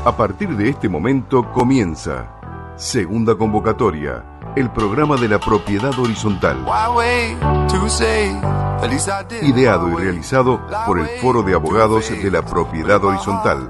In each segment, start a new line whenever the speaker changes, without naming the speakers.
A partir de este momento comienza Segunda Convocatoria, el programa de la propiedad horizontal. Ideado y realizado por el Foro de Abogados de la Propiedad Horizontal.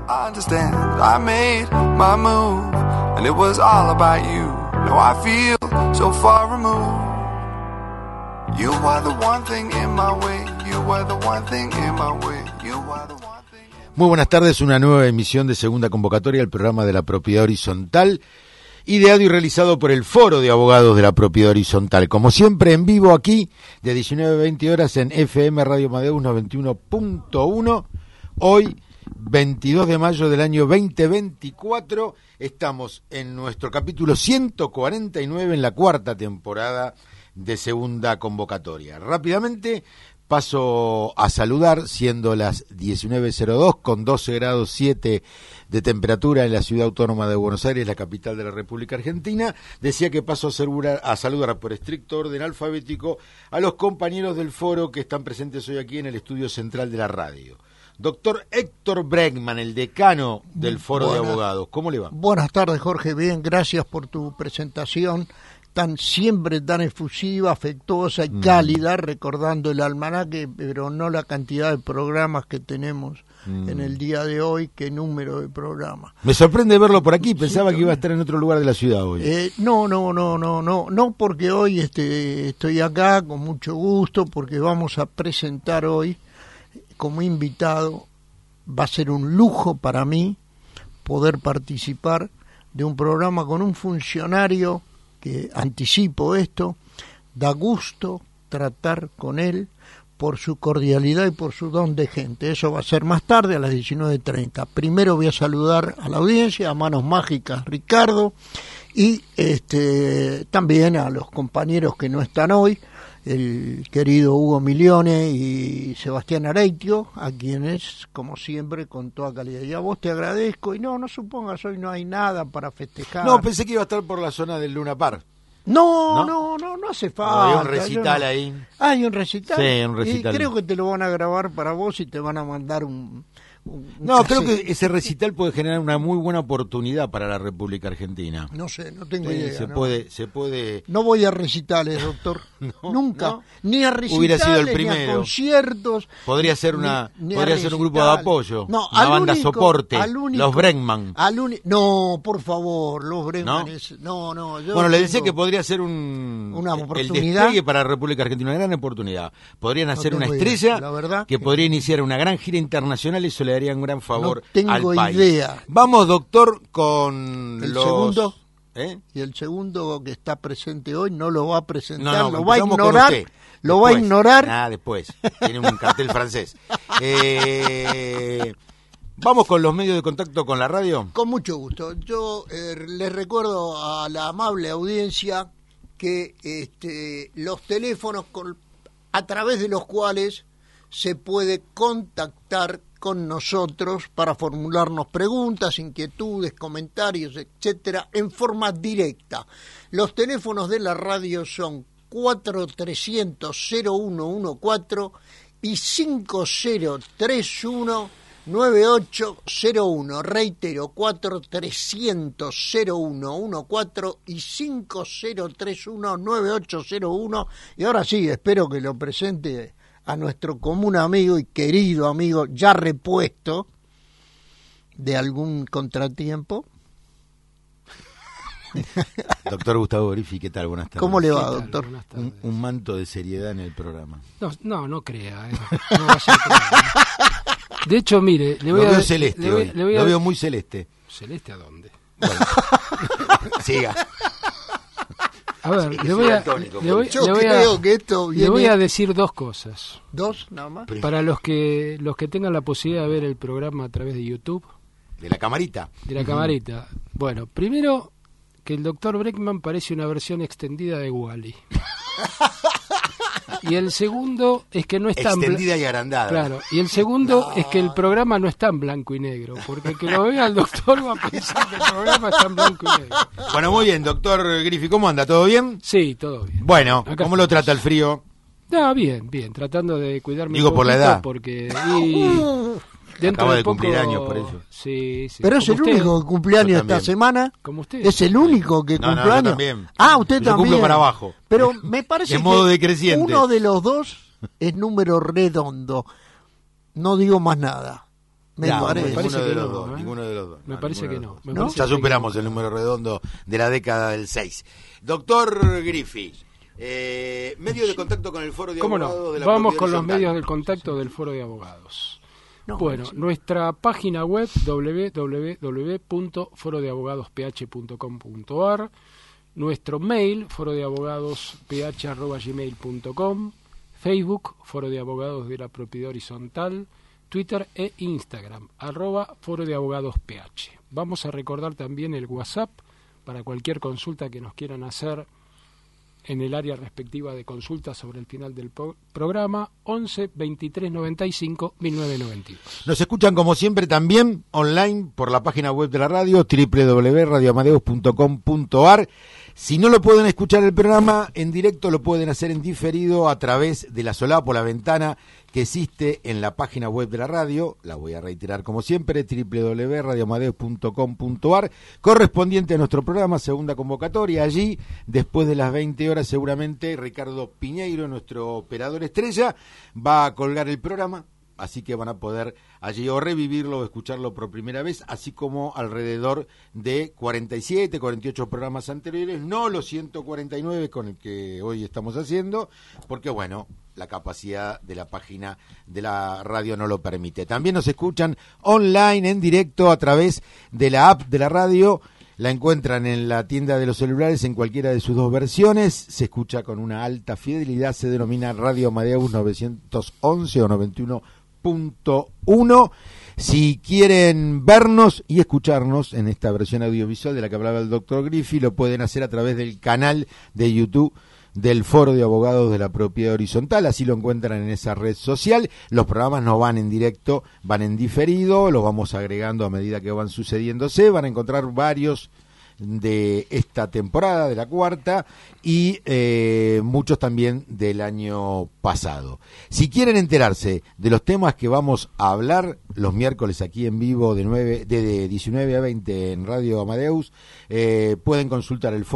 Muy buenas tardes, una nueva emisión de Segunda Convocatoria, el programa de la Propiedad Horizontal, ideado y realizado por el Foro de Abogados de la Propiedad Horizontal. Como siempre, en vivo aquí, de 19 a 20 horas en FM Radio Amadeus 91.1. Hoy, 22 de mayo del año 2024, estamos en nuestro capítulo 149 en la cuarta temporada de Segunda Convocatoria. Rápidamente paso a saludar, siendo las 19:02 con 12 grados 7 de temperatura en la ciudad autónoma de Buenos Aires, la capital de la República Argentina. Decía que paso a saludar por estricto orden alfabético a los compañeros del foro que están presentes hoy aquí en el estudio central de la radio. Doctor Héctor Bregman, el decano del Foro de Abogados. ¿Cómo le va?
Buenas tardes, Jorge. Bien, gracias por tu presentación siempre tan efusiva, afectuosa y cálida, recordando el almanaque, pero no la cantidad de programas que tenemos en el día de hoy, qué número de programas.
Me sorprende verlo por aquí, pensaba que iba a estar en otro lugar de la ciudad hoy.
No, porque hoy estoy acá con mucho gusto, porque vamos a presentar hoy como invitado, va a ser un lujo para mí poder participar de un programa con un funcionario que, anticipo esto, da gusto tratar con él por su cordialidad y por su don de gente. Eso va a ser más tarde, a las 19:30. Primero voy a saludar a la audiencia, a Manos Mágicas Ricardo, y también a los compañeros que no están hoy, el querido Hugo Milione y Sebastián Areitio, a quienes, como siempre, con toda calidad. Y a vos te agradezco, y no supongas, hoy no hay nada para festejar.
No, pensé que iba a estar por la zona del Luna Park.
No hace falta.
Hay un recital ahí.
¿Hay un recital?
Sí, un recital.
Y creo que te lo van a grabar para vos y te van a mandar un
No,
cassette.
creo que ese recital puede generar una muy buena oportunidad para la República Argentina.
No sé, no tengo idea.
Se puede.
No voy a recitales, doctor. Nunca.
No.
Ni a recitales,
Hubiera sido el
ni
primero.
a conciertos.
Podría ser un grupo de apoyo,
No,
una banda soporte, los Bregman.
No, por favor, los Bregman.
¿No?
No.
Bueno, le decía que podría ser una
oportunidad.
El despegue para la República Argentina, una gran oportunidad. Podrían hacer una estrella,
la verdad,
que podría iniciar una gran gira internacional y eso le daría un gran favor al país.
Idea.
Vamos, doctor, con
el
los...
segundo. Y el segundo que está presente hoy no lo va a presentar, lo va a ignorar. Lo va a ignorar.
Después. Tiene un cartel francés. Vamos con los medios de contacto con la radio.
Con mucho gusto. Yo les recuerdo a la amable audiencia que los teléfonos a través de los cuales se puede contactar con nosotros para formularnos preguntas, inquietudes, comentarios, etcétera, en forma directa. Los teléfonos de la radio son 4300-0114 y 5031-9801. Reitero, 4300-0114 y 5031-9801. Y ahora sí, espero que lo presente a nuestro común amigo y querido amigo, ya repuesto de algún contratiempo.
Doctor Gustavo Grifi, ¿qué tal? Buenas tardes.
¿Cómo le va, doctor?
Un manto de seriedad en el programa.
No crea. No va a ser crea. De hecho, mire,
lo veo celeste hoy. Lo veo muy celeste.
¿Celeste a dónde?
Bueno. Siga.
A ver, le voy a decir dos cosas.
¿Dos nada más?
Para los que tengan la posibilidad de ver el programa a través de YouTube.
De la camarita.
Camarita. Bueno, primero, que el doctor Bregman parece una versión extendida de Wall-E. Y el segundo es que no está
extendida y agrandada.
Claro, y el segundo es que el programa no está en blanco y negro, porque el que lo vea el doctor va a pensar que el programa está en blanco y negro.
Bueno, muy bien, doctor Grifi, ¿cómo anda? ¿Todo bien?
Sí, todo bien.
Bueno,
acá
¿cómo lo trata el frío?
Bien, tratando de cuidarme
Digo,
un
por la
poquito
edad.
Porque
Acaba de
poco,
cumplir años, por eso.
Sí.
Pero es el único que cumpleaños
Yo
esta
también.
semana.
Como usted.
Es el único que
No,
cumpleaños.
yo también.
Usted
Yo
también.
cumplo para abajo.
Pero me parece
De modo
que
decreciente.
uno de los dos es número redondo. No digo más nada. Me
No,
parece.
parece
ninguno de
que
los
no,
dos,
¿eh?
ninguno de los dos.
Me parece que no. Me
¿No?
parece
Ya
que
superamos
no.
el número redondo de la década del 6. Doctor Griffi, medio de contacto con el foro de
¿Cómo
abogados
no?
de la
Vamos
propiedad
con los
horizontal.
medios del contacto del foro de abogados.
No,
Bueno,
sí.
nuestra página web www.forodeabogadosph.com.ar, nuestro mail forodeabogadosph@gmail.com, Facebook Foro de Abogados de la Propiedad Horizontal, Twitter e Instagram @forodeabogadosph. Vamos a recordar también el WhatsApp para cualquier consulta que nos quieran hacer en el área respectiva de consulta sobre el final del programa, 11 23 95 1992.
Nos escuchan como siempre también online por la página web de la radio www.radioamadeus.com.ar. Si no lo pueden escuchar el programa en directo, lo pueden hacer en diferido a través de la solapa o la ventana que existe en la página web de la radio. La voy a reiterar como siempre, www.radioamadeus.com.ar, correspondiente a nuestro programa Segunda Convocatoria. Allí, después de las 20 horas, seguramente Ricardo Piñeiro, nuestro operador estrella, va a colgar el programa. Así que van a poder allí o revivirlo o escucharlo por primera vez, así como alrededor de 47, 48 programas anteriores, no los 149 con el que hoy estamos haciendo, porque bueno, la capacidad de la página de la radio no lo permite. También nos escuchan online, en directo, a través de la app de la radio. La encuentran en la tienda de los celulares en cualquiera de sus dos versiones. Se escucha con una alta fidelidad, se denomina Radio Amadeus 911 o 91.1. Si quieren vernos y escucharnos en esta versión audiovisual de la que hablaba el doctor Griffi, lo pueden hacer a través del canal de YouTube del Foro de Abogados de la Propiedad Horizontal. Así lo encuentran en esa red social. Los programas no van en directo, van en diferido, los vamos agregando a medida que van sucediéndose. Van a encontrar varios de esta temporada, de la cuarta, y muchos también del año pasado. Si quieren enterarse de los temas que vamos a hablar los miércoles aquí en vivo de 19 a 20 en Radio Amadeus, pueden consultar el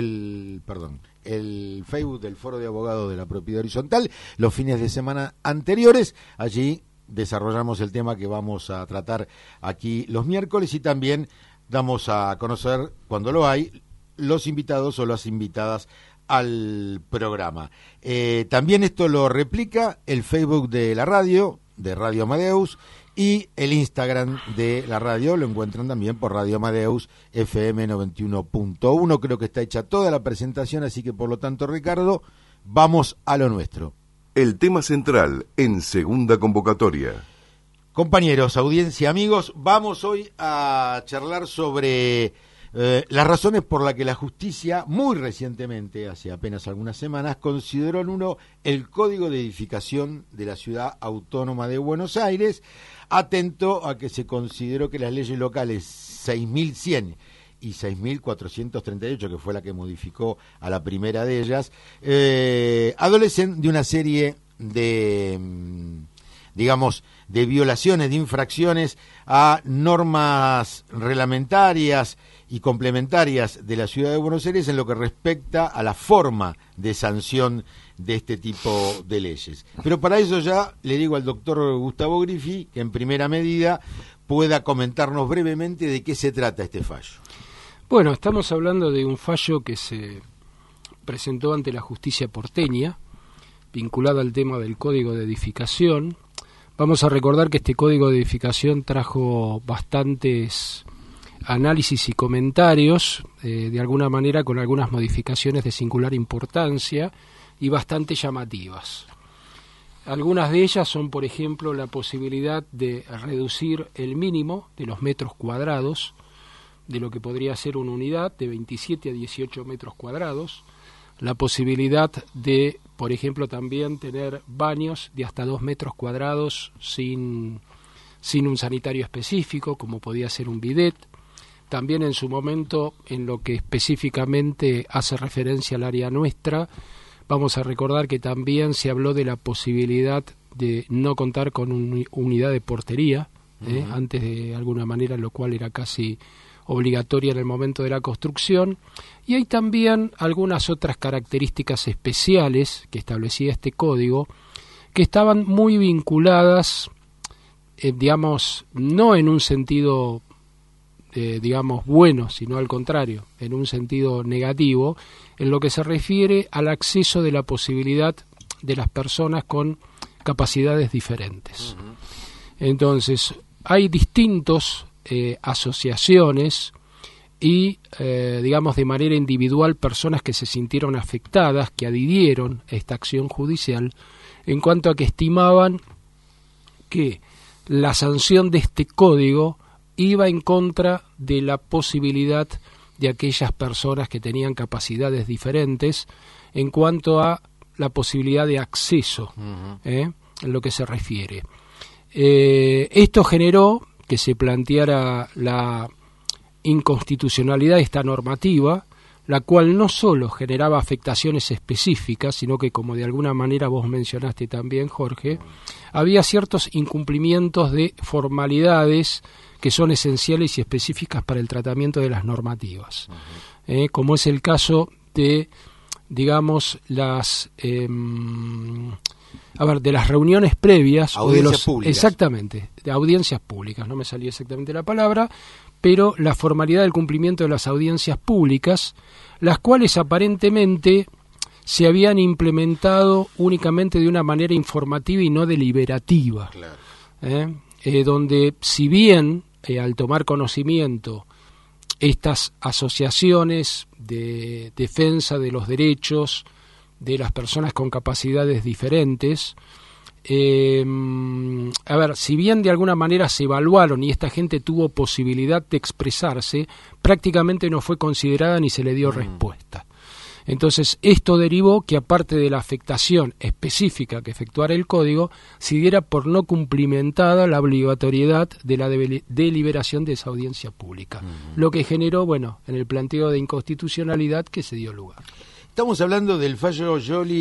Facebook del Foro de Abogados de la Propiedad Horizontal los fines de semana anteriores. Allí desarrollamos el tema que vamos a tratar aquí los miércoles y también damos a conocer, cuando lo hay, los invitados o las invitadas al programa. También esto lo replica el Facebook de la radio, de Radio Amadeus, y el Instagram de la radio lo encuentran también por Radio Amadeus FM 91.1. Creo que está hecha toda la presentación, así que por lo tanto, Ricardo, vamos a lo nuestro.
El tema central en Segunda Convocatoria.
Compañeros, audiencia, amigos, vamos hoy a charlar sobre las razones por las que la justicia, muy recientemente, hace apenas algunas semanas, consideró nulo el Código de Edificación de la Ciudad Autónoma de Buenos Aires, atento a que se consideró que las leyes locales 6.100 y 6.438, que fue la que modificó a la primera de ellas, adolecen de una serie de, digamos, de violaciones, de infracciones a normas reglamentarias y complementarias de la Ciudad de Buenos Aires en lo que respecta a la forma de sanción de este tipo de leyes. Pero para eso ya le digo al doctor Gustavo Griffi que en primera medida pueda comentarnos brevemente de qué se trata este fallo.
Bueno, estamos hablando de un fallo que se presentó ante la justicia porteña, vinculado al tema del Código de Edificación. Vamos a recordar que este Código de Edificación trajo bastantes análisis y comentarios, de alguna manera con algunas modificaciones de singular importancia y bastante llamativas. Algunas de ellas son, por ejemplo, la posibilidad de reducir el mínimo de los metros cuadrados de lo que podría ser una unidad de 27 a 18 metros cuadrados, la posibilidad de, por ejemplo, también tener baños de hasta 2 metros cuadrados sin un sanitario específico, como podía ser un bidet. También en su momento, en lo que específicamente hace referencia al área nuestra, Vamos a recordar que también se habló de la posibilidad de no contar con una unidad de portería, antes de alguna manera, lo cual era casi obligatoria en el momento de la construcción, y hay también algunas otras características especiales que establecía este código, que estaban muy vinculadas, digamos, no en un sentido, digamos, bueno, sino al contrario, en un sentido negativo, en lo que se refiere al acceso de la posibilidad de las personas con capacidades diferentes. Entonces, hay distintos asociaciones y, digamos, de manera individual, personas que se sintieron afectadas, que adhirieron a esta acción judicial, en cuanto a que estimaban que la sanción de este código iba en contra de la posibilidad de aquellas personas que tenían capacidades diferentes en cuanto a la posibilidad de acceso, en lo que se refiere. Esto generó que se planteara la inconstitucionalidad de esta normativa, la cual no solo generaba afectaciones específicas, sino que, como de alguna manera vos mencionaste también, Jorge, había ciertos incumplimientos de formalidades que son esenciales y específicas para el tratamiento de las normativas, como es el caso de, digamos, de las reuniones previas,
audiencias públicas.
Exactamente, de audiencias públicas, no me salía exactamente la palabra, pero la formalidad del cumplimiento de las audiencias públicas, las cuales aparentemente se habían implementado únicamente de una manera informativa y no deliberativa.
Claro.
Donde, si bien al tomar conocimiento estas asociaciones de defensa de los derechos de las personas con capacidades diferentes, si bien de alguna manera se evaluaron y esta gente tuvo posibilidad de expresarse, prácticamente no fue considerada ni se le dio respuesta. Entonces, esto derivó que, aparte de la afectación específica que efectuara el código, se diera por no cumplimentada la obligatoriedad de la deliberación de esa audiencia pública, lo que generó, en el planteo de inconstitucionalidad que se dio lugar.
Estamos hablando del fallo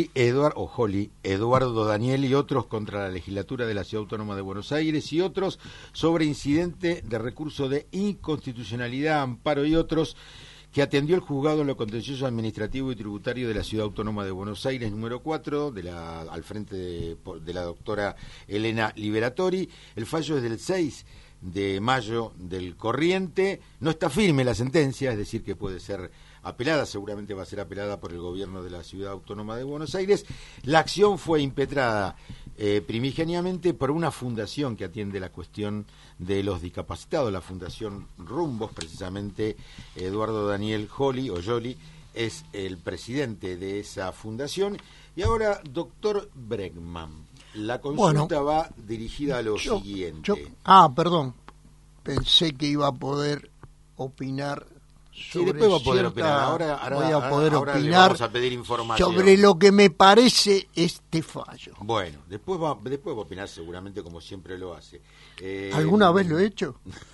Eduardo Daniel y otros contra la legislatura de la Ciudad Autónoma de Buenos Aires y otros sobre incidente de recurso de inconstitucionalidad, amparo y otros que atendió el juzgado en lo contencioso administrativo y tributario de la Ciudad Autónoma de Buenos Aires, número 4, al frente de la doctora Elena Liberatori. El fallo es del 6 de mayo del corriente. No está firme la sentencia, es decir, que puede ser apelada, seguramente va a ser apelada por el gobierno de la Ciudad Autónoma de Buenos Aires. La acción fue impetrada primigeniamente por una fundación que atiende la cuestión de los discapacitados, la Fundación Rumbos. Precisamente Eduardo Daniel Joli es el presidente de esa fundación. Y ahora, doctor Bregman, la consulta va dirigida a lo siguiente.
Perdón, pensé que iba a poder opinar.
Sí, después va a poder opinar. Ahora
voy a poder opinar
le vamos a pedir información
sobre lo que me parece este fallo.
Bueno, después va a opinar seguramente, como siempre lo hace.
¿Alguna vez lo he hecho?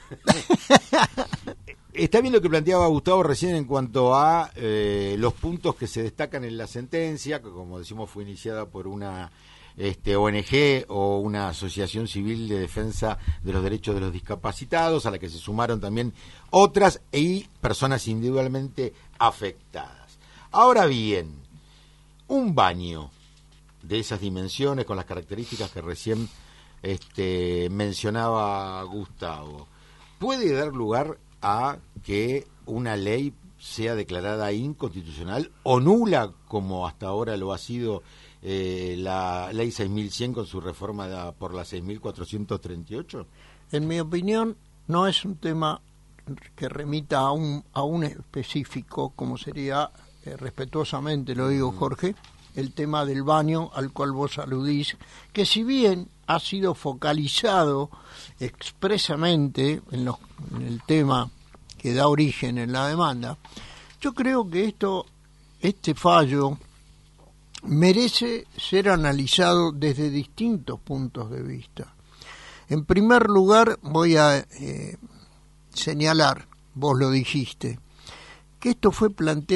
Está bien lo que planteaba Gustavo recién en cuanto a los puntos que se destacan en la sentencia, que como decimos fue iniciada por una ONG o una asociación civil de defensa de los derechos de los discapacitados, a la que se sumaron también otras y personas individualmente afectadas. Ahora bien, un baño de esas dimensiones, con las características que recién mencionaba Gustavo, puede dar lugar a que una ley sea declarada inconstitucional o nula, como hasta ahora lo ha sido la ley 6.100 con su reforma por la 6.438?
En mi opinión, no es un tema que remita a un específico, como sería, respetuosamente lo digo, Jorge, el tema del baño al cual vos aludís, que si bien ha sido focalizado expresamente en el tema que da origen en la demanda, yo creo que este fallo merece ser analizado desde distintos puntos de vista. En primer lugar, voy a señalar, vos lo dijiste, que esto fue planteado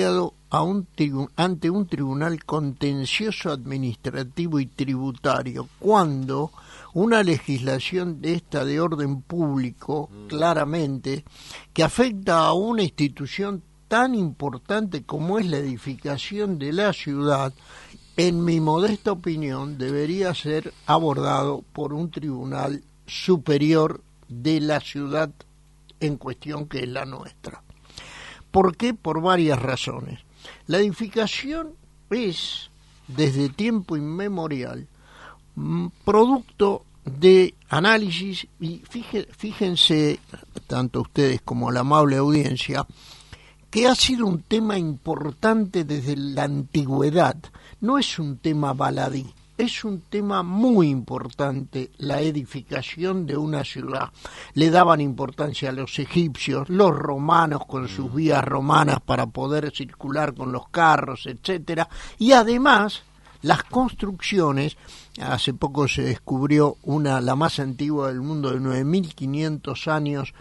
ante un tribunal contencioso administrativo y tributario cuando una legislación de esta de orden público, claramente, que afecta a una institución tan importante como es la edificación de la ciudad, en mi modesta opinión, debería ser abordado por un tribunal superior de la ciudad en cuestión, que es la nuestra. ¿Por qué? Por varias razones. La edificación es, desde tiempo inmemorial, producto de análisis, y fíjense, tanto ustedes como la amable audiencia, que ha sido un tema importante desde la antigüedad. No es un tema baladí, es un tema muy importante, la edificación de una ciudad. Le daban importancia a los egipcios, los romanos con sus vías romanas para poder circular con los carros, etcétera, y además las construcciones. Hace poco se descubrió la más antigua del mundo, de 9.500 años,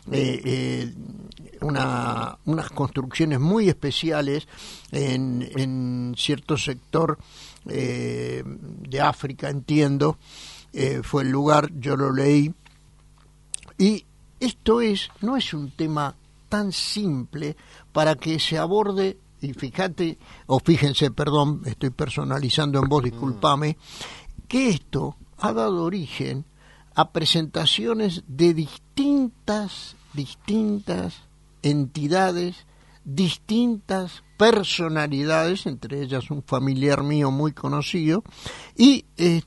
unas construcciones muy especiales en cierto sector de África, entiendo, fue el lugar, yo lo leí, y esto no es un tema tan simple para que se aborde. Y fíjense, perdón, estoy personalizando en vos, discúlpame, que esto ha dado origen a presentaciones de distintas entidades, distintas personalidades, entre ellas un familiar mío muy conocido, y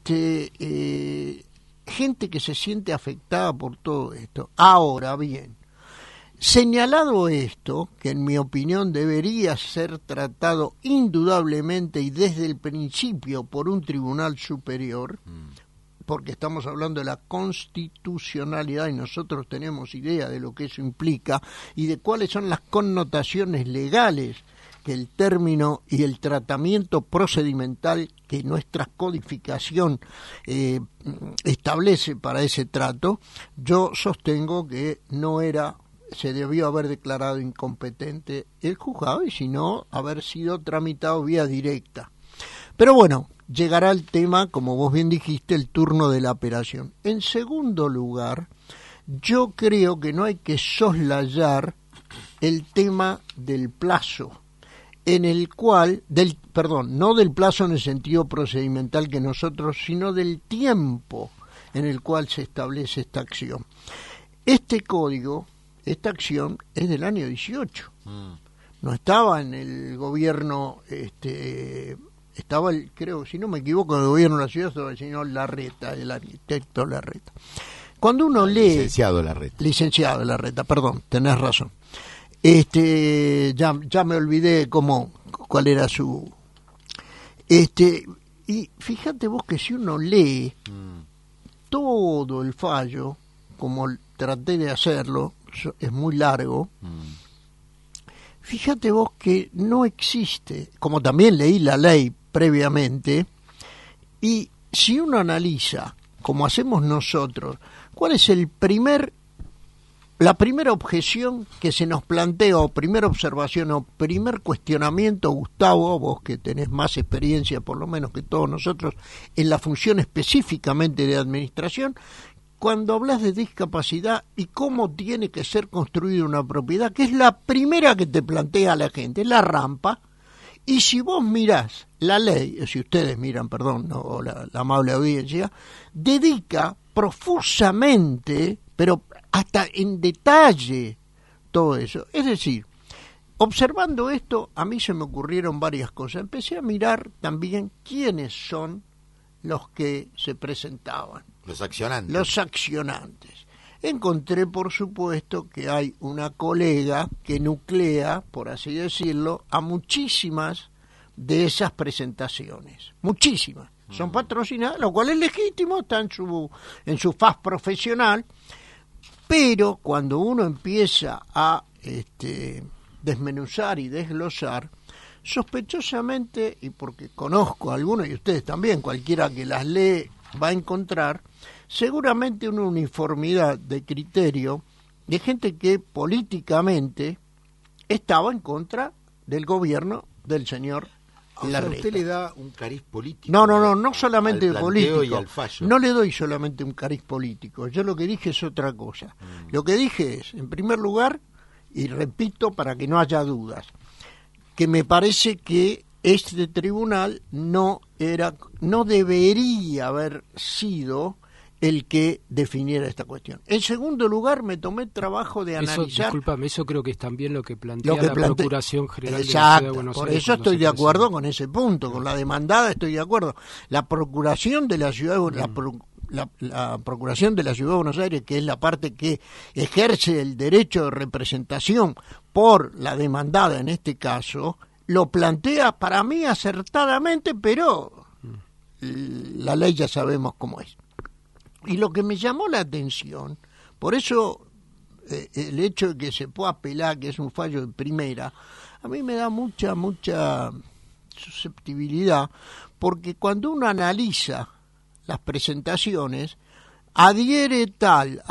gente que se siente afectada por todo esto. Ahora bien, señalado esto, que en mi opinión debería ser tratado indudablemente y desde el principio por un tribunal superior, porque estamos hablando de la constitucionalidad y nosotros tenemos idea de lo que eso implica y de cuáles son las connotaciones legales que el término y el tratamiento procedimental que nuestra codificación establece para ese trato. Yo sostengo que se debió haber declarado incompetente el juzgado y si no, haber sido tramitado vía directa. Pero bueno, llegará el tema, como vos bien dijiste, el turno de la apelación. En segundo lugar, yo creo que no hay que soslayar el tema del plazo, en el cual, no del plazo en el sentido procedimental que nosotros, sino del tiempo en el cual se establece esta acción. Esta acción es del año 18. No estaba en el gobierno, estaba, creo, si no me equivoco, en el gobierno de la ciudad, estaba el señor Larreta, el arquitecto Larreta. Cuando uno lee... Licenciado Larreta, perdón, tenés razón. Ya me olvidé cuál era su... y fíjate vos que si uno lee todo el fallo, como traté de hacerlo, es muy largo, fíjate vos que no existe, como también leí la ley previamente, y si uno analiza, como hacemos nosotros, cuál es la primera objeción que se nos plantea, o primera observación, o primer cuestionamiento, Gustavo, vos que tenés más experiencia por lo menos que todos nosotros en la función específicamente de administración, cuando hablas de discapacidad y cómo tiene que ser construida una propiedad, que es la primera que te plantea la gente, la rampa, y si vos mirás la ley, si ustedes miran, perdón, o la amable audiencia, dedica profusamente, pero hasta en detalle, todo eso. Es decir, observando esto, a mí se me ocurrieron varias cosas. Empecé a mirar también quiénes son los que se presentaban.
Los accionantes.
Los accionantes. Encontré, por supuesto, que hay una colega que nuclea, por así decirlo, a muchísimas de esas presentaciones. Muchísimas. Son patrocinadas, lo cual es legítimo, está en su faz profesional, pero cuando uno empieza a desmenuzar y desglosar, sospechosamente, y porque conozco a algunos, y ustedes también, cualquiera que las lee va a encontrar, seguramente una uniformidad de criterio de gente que políticamente estaba en contra del gobierno del señor
O sea,
Larreta.
usted le da un cariz político.
No solamente
al planteo
político.
y al fallo.
No le doy solamente un cariz político. Yo lo que dije es otra cosa. Lo que dije es, en primer lugar, y repito para que no haya dudas, que me parece que este tribunal no debería haber sido el que definiera esta cuestión. En segundo lugar, me tomé el trabajo de
Eso,
analizar...
discúlpame, eso creo que es también lo que plantea la
plante-
Procuración General de la
Exacto,
Ciudad de Buenos
por
Aires.
eso
cuando
estoy
se
de acuerdo
presenta.
con ese punto, con la demandada estoy de acuerdo. La Procuración de la Ciudad la Procuración de la Ciudad de Buenos Aires, que es la parte que ejerce el derecho de representación por la demandada en este caso, lo plantea para mí acertadamente, pero la ley ya sabemos cómo es. Y lo que me llamó la atención, por eso el hecho de que se pueda apelar, que es un fallo de primera, a mí me da mucha susceptibilidad, porque cuando uno analiza las presentaciones, adhiere tal,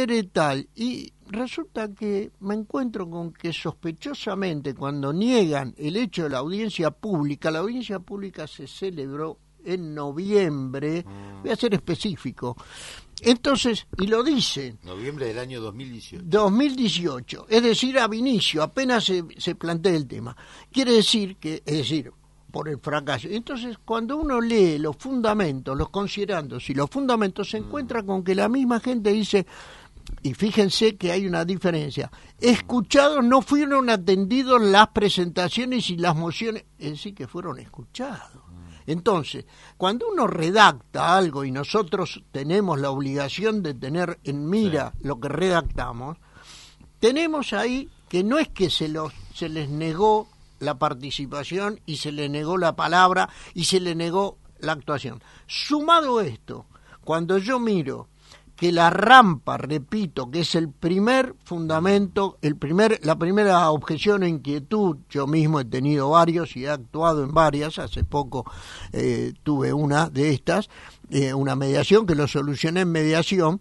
y resulta que me encuentro con que sospechosamente cuando niegan el hecho de la audiencia pública se celebró en noviembre, voy a ser específico, entonces, y lo dicen,
Noviembre del año 2018.
2018, es decir, ab inicio, apenas se plantea el tema. Quiere decir que, por el fracaso. Entonces, cuando uno lee los fundamentos, los considerandos y los fundamentos, se encuentra con que la misma gente dice, y fíjense que hay una diferencia, escuchados, no fueron atendidos las presentaciones y las mociones, es decir, que fueron escuchados. Entonces, cuando uno redacta algo y nosotros tenemos la obligación de tener en mira lo que redactamos, tenemos ahí que no es que se les negó la participación y se les negó la palabra y se les negó la actuación. Sumado esto, cuando yo miro que la rampa, repito, que es el primer fundamento, la primera objeción o inquietud, yo mismo he tenido varios y he actuado en varias, hace poco tuve una de estas, una mediación que lo solucioné en mediación,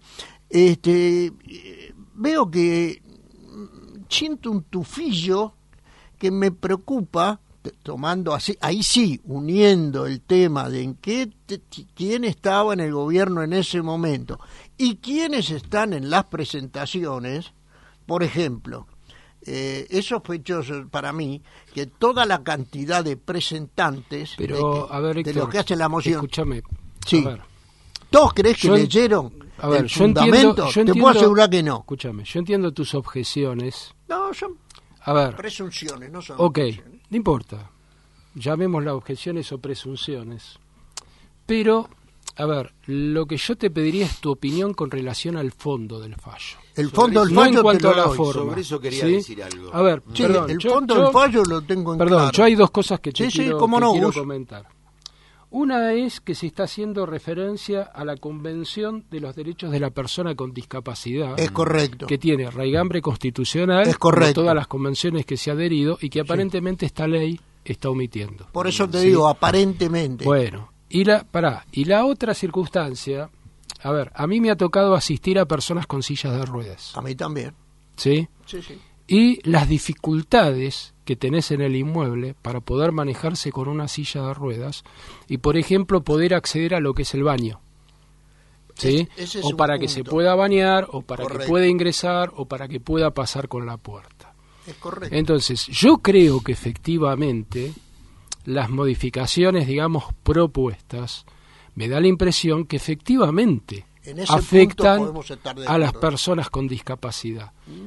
veo que siento un tufillo que me preocupa, tomando así, ahí sí, uniendo el tema de quién estaba en el gobierno en ese momento y quiénes están en las presentaciones. Por ejemplo, es sospechoso para mí que toda la cantidad de presentantes
Pero, a ver,
de
Héctor,
lo que hace la moción,
escúchame,
sí.
a ver,
¿todos crees que
Yo
leyeron
a ver,
el
yo
fundamento?
entiendo,
Te puedo asegurar que no.
Escúchame, yo entiendo tus objeciones.
No, son
A ver,
presunciones, no son
ok,
objeciones.
no importa, llamémoslas objeciones o presunciones, pero, a ver, lo que yo te pediría es tu opinión con relación al fondo del fallo.
El fondo del
No
fallo
en cuanto
te lo
a la
doy.
forma.
Sobre eso quería
¿sí?
decir algo.
A ver,
Sí,
perdón,
el
yo-
fondo
yo-
del fallo lo tengo en
Perdón,
claro.
yo hay dos cosas que te
Sí, sí,
quiero,
cómo
que
no,
quiero
Gus.
comentar. Una es que se está haciendo referencia a la Convención de los Derechos de la Persona con Discapacidad,
Es correcto.
que tiene raigambre constitucional,
Es correcto.
como todas las convenciones que se ha adherido, y que aparentemente esta ley está omitiendo.
Por eso te
Sí.
digo, aparentemente.
Bueno, y la otra circunstancia, a ver, a mí me ha tocado asistir a personas con sillas de ruedas,
A mí también.
¿sí?
Sí, sí.
Y las dificultades que tenés en el inmueble para poder manejarse con una silla de ruedas y, por ejemplo, poder acceder a lo que es el baño, ¿sí?
Ese es
O
un
para que se
punto.
pueda bañar, o para que
Correcto.
pueda ingresar, o para que pueda pasar con la puerta.
Es correcto.
Entonces, yo creo que efectivamente las modificaciones, digamos, propuestas, me da la impresión que efectivamente
En ese
afectan
punto podemos estar de
a las
acuerdo.
personas con discapacidad.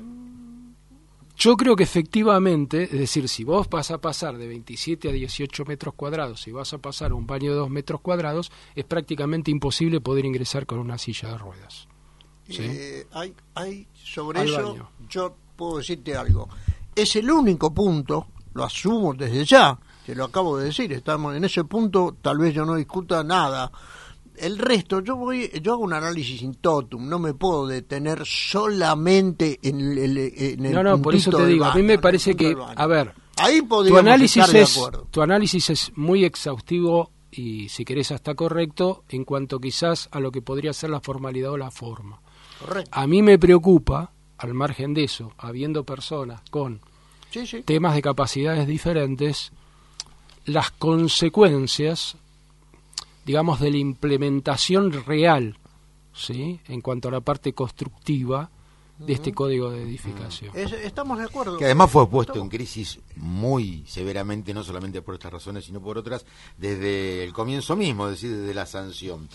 Yo creo que efectivamente, es decir, si vos vas a pasar de 27 a 18 metros cuadrados y vas a pasar a un baño de 2 metros cuadrados, es prácticamente imposible poder ingresar con una silla de ruedas. ¿Sí?
Hay sobre
Al
eso,
baño.
yo puedo decirte algo. Es el único punto, lo asumo desde ya, te lo acabo de decir, estamos en ese punto, tal vez yo no discuta nada. El resto, yo hago un análisis in totum, no me puedo detener solamente en el
No, por eso
puntito
te
del
digo, a mí
baño,
me
en el
parece
punto
que,
del baño.
a ver,
Ahí
tu
podríamos estar de acuerdo.
análisis es muy exhaustivo y, si querés, hasta correcto en cuanto quizás a lo que podría ser la formalidad o la forma.
Correcto.
A mí me preocupa, al margen de eso, habiendo personas con
Sí, sí.
temas de capacidades diferentes, las consecuencias, digamos, de la implementación real, ¿sí?, en cuanto a la parte constructiva de este código de edificación.
Estamos de acuerdo.
Que además fue puesto en crisis muy severamente, no solamente por estas razones, sino por otras, desde el comienzo mismo, es decir, desde la sanción.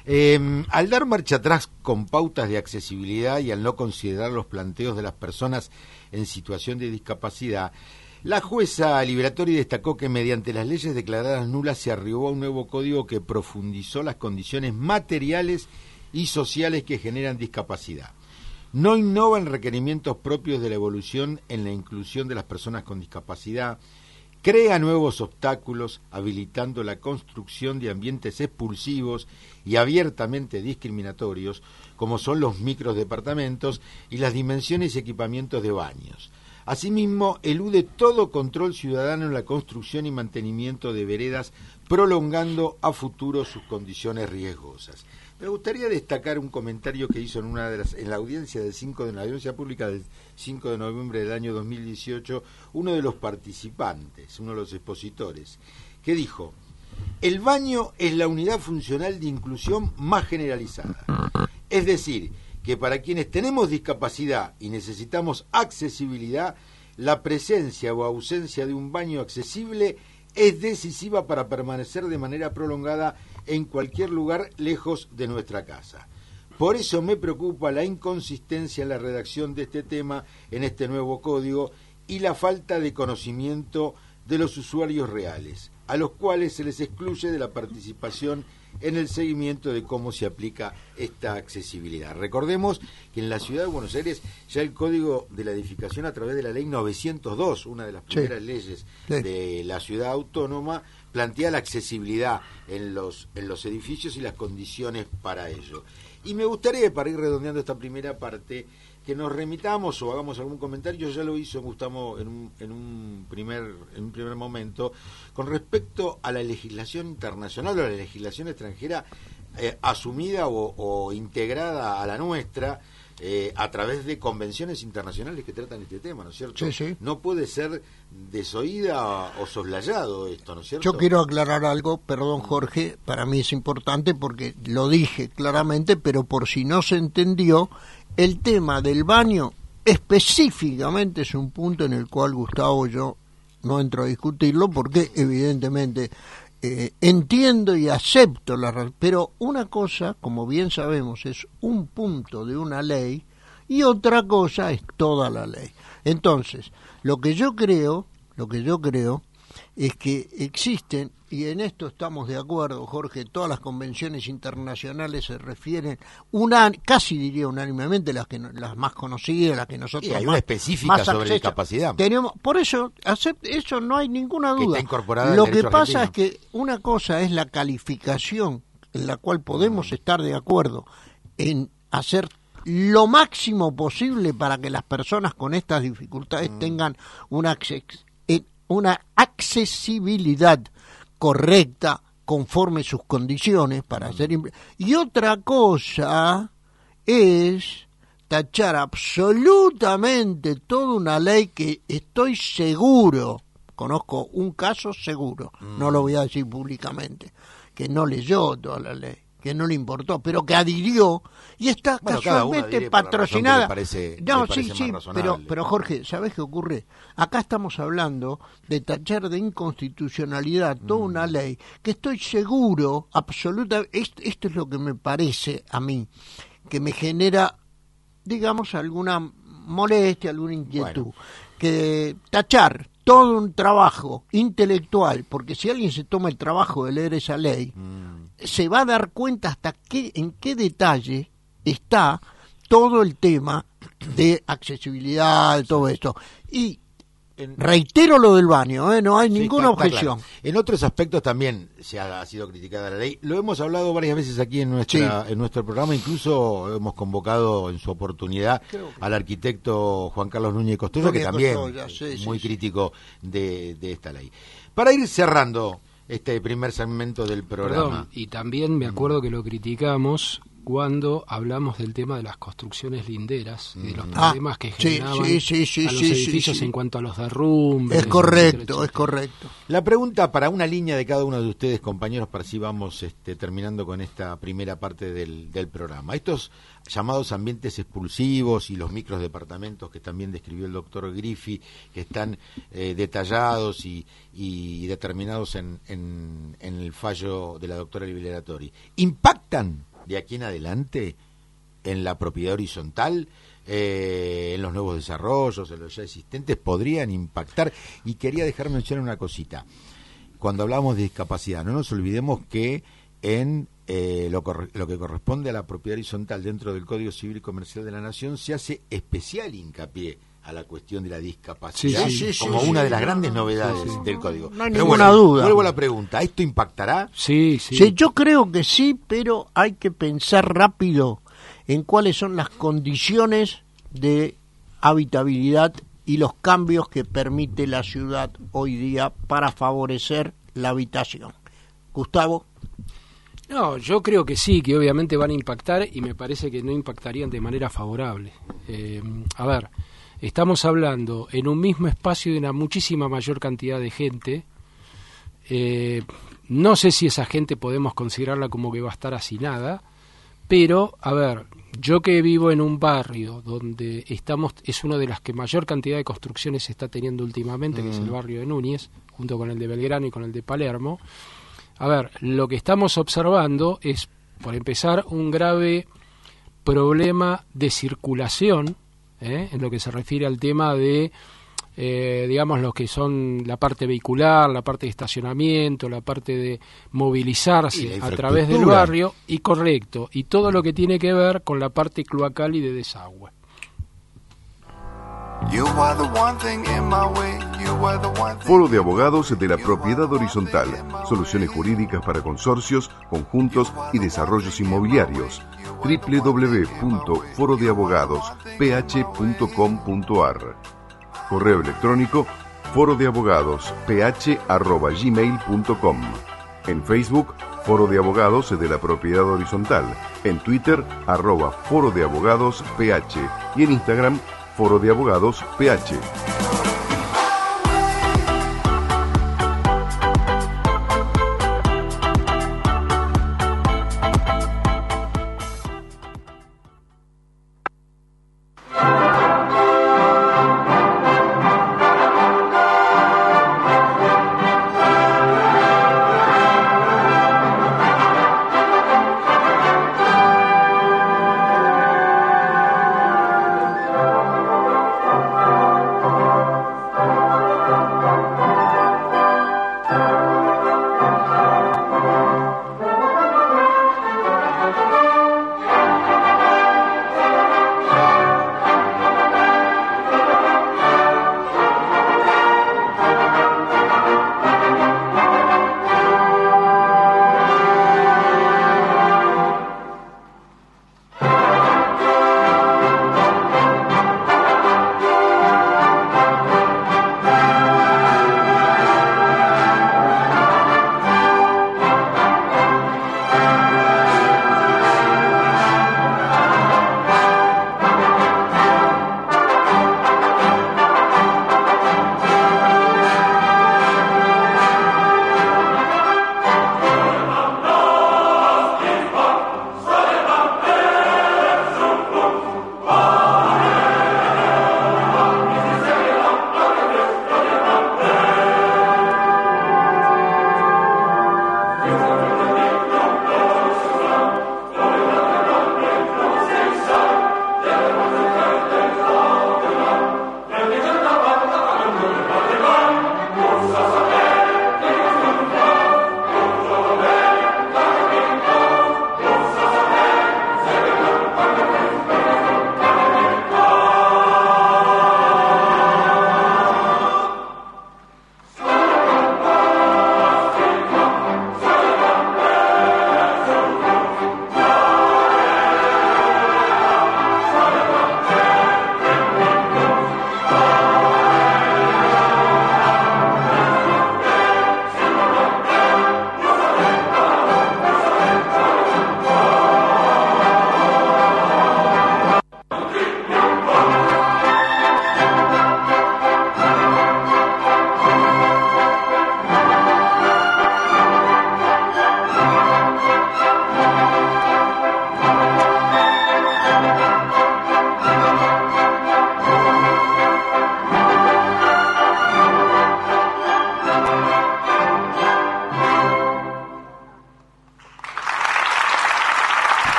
Al dar marcha atrás con pautas de accesibilidad y al no considerar los planteos de las personas en situación de discapacidad, la jueza Liberatori destacó que mediante las leyes declaradas nulas se arribó a un nuevo código que profundizó las condiciones materiales y sociales que generan discapacidad. No innova en requerimientos propios de la evolución en la inclusión de las personas con discapacidad, crea nuevos obstáculos, habilitando la construcción de ambientes expulsivos y abiertamente discriminatorios, como son los microdepartamentos y las dimensiones y equipamientos de baños. Asimismo, elude todo control ciudadano en la construcción y mantenimiento de veredas, prolongando a futuro sus condiciones riesgosas. Me gustaría destacar un comentario que hizo en la audiencia la audiencia pública del 5 de noviembre del año 2018, uno de los participantes, uno de los expositores, que dijo: el baño es la unidad funcional de inclusión más generalizada. Es decir, que para quienes tenemos discapacidad y necesitamos accesibilidad, la presencia o ausencia de un baño accesible es decisiva para permanecer de manera prolongada en cualquier lugar lejos de nuestra casa. Por eso me preocupa la inconsistencia en la redacción de este tema en este nuevo código y la falta de conocimiento de los usuarios reales, a los cuales se les excluye de la participación en el seguimiento de cómo se aplica esta accesibilidad. Recordemos que en la Ciudad de Buenos Aires ya el Código de la Edificación, a través de la Ley 902, una de las primeras leyes de la ciudad autónoma, plantea la accesibilidad en los edificios y las condiciones para ello. Y me gustaría, para ir redondeando esta primera parte, que nos remitamos o hagamos algún comentario. Ya lo hizo Gustavo en un primer momento, con respecto a la legislación internacional o a la legislación extranjera asumida o integrada a la nuestra, a través de convenciones internacionales que tratan este tema, ¿no es cierto?
Sí, sí.
No puede ser desoída o soslayado esto, ¿no es cierto?
Yo quiero aclarar algo, perdón Jorge, para mí es importante porque lo dije claramente, pero por si no se entendió, el tema del baño específicamente es un punto en el cual, Gustavo, yo no entro a discutirlo porque evidentemente entiendo y acepto pero una cosa, como bien sabemos, es un punto de una ley y otra cosa es toda la ley. Entonces, lo que yo creo es que existen, y en esto estamos de acuerdo, Jorge, todas las convenciones internacionales se refieren, casi diría unánimemente, las más conocidas, las que nosotros
y hay una específica sobre discapacidad.
Por eso no hay ninguna duda.
Que está incorporada
Lo
al derecho
que pasa
argentino.
es que una cosa es la calificación en la cual podemos estar de acuerdo en hacer lo máximo posible para que las personas con estas dificultades tengan una accesibilidad correcta conforme sus condiciones para hacer. Y otra cosa es tachar absolutamente toda una ley que estoy seguro, conozco un caso seguro, no lo voy a decir públicamente, que no leyó toda la ley, que no le importó, pero que adhirió y está casualmente patrocinada. Pero Jorge, ¿sabés qué ocurre? Acá estamos hablando de tachar de inconstitucionalidad toda una ley que estoy seguro, absolutamente, esto es lo que me parece a mí, que me genera, digamos, alguna molestia, alguna inquietud, que tachar todo un trabajo intelectual, porque si alguien se toma el trabajo de leer esa ley, se va a dar cuenta hasta en qué detalle está todo el tema de accesibilidad, todo esto. Y reitero lo del baño, no hay ninguna objeción.
Claro. En otros aspectos también ha sido criticada la ley. Lo hemos hablado varias veces aquí en nuestro programa, incluso hemos convocado en su oportunidad al arquitecto Juan Carlos Núñez Costello, que también es muy crítico de esta ley. Para ir cerrando este primer segmento del programa.
Perdón, y también me acuerdo que lo criticamos cuando hablamos del tema de las construcciones linderas y de los problemas que generaban a los edificios en cuanto a los derrumbes.
Es correcto, es correcto.
La pregunta para una línea de cada uno de ustedes, compañeros, para así vamos terminando con esta primera parte del programa. Estos llamados ambientes expulsivos y los microdepartamentos que también describió el doctor Griffi, que están detallados y determinados en el fallo de la doctora Liberatori, ¿impactan de aquí en adelante en la propiedad horizontal, en los nuevos desarrollos, en los ya existentes? ¿Podrían impactar? Y quería dejar mencionar una cosita. Cuando hablamos de discapacidad, no nos olvidemos que en lo que corresponde a la propiedad horizontal dentro del Código Civil y Comercial de la Nación se hace especial hincapié a la cuestión de la discapacidad como una de las grandes novedades del Código.
No hay ninguna duda.
Vuelvo a la pregunta, ¿esto impactará?
Sí, yo creo que sí, pero hay que pensar rápido en cuáles son las condiciones de habitabilidad y los cambios que permite la ciudad hoy día para favorecer la habitación. Gustavo.
No, yo creo que sí, que obviamente van a impactar y me parece que no impactarían de manera favorable. A ver, estamos hablando en un mismo espacio de una muchísima mayor cantidad de gente. No sé si esa gente podemos considerarla como que va a estar hacinada, pero, a ver, yo que vivo en un barrio donde es una de las que mayor cantidad de construcciones se está teniendo últimamente, que es el barrio de Núñez, junto con el de Belgrano y con el de Palermo. A ver, lo que estamos observando es, por empezar, un grave problema de circulación, en lo que se refiere al tema de, digamos, lo que son la parte vehicular, la parte de estacionamiento, la parte de movilizarse a través del barrio, y correcto, y todo lo que tiene que ver con la parte cloacal y de desagüe.
Foro de Abogados de la Propiedad Horizontal. Soluciones jurídicas para consorcios, conjuntos y desarrollos inmobiliarios. www.forodeabogadosph.com.ar. Correo electrónico forodeabogadosph@gmail.com. En Facebook, Foro de Abogados de la Propiedad Horizontal. En Twitter, @Foro de Abogados PH. Y en Instagram, Foro de Abogados PH.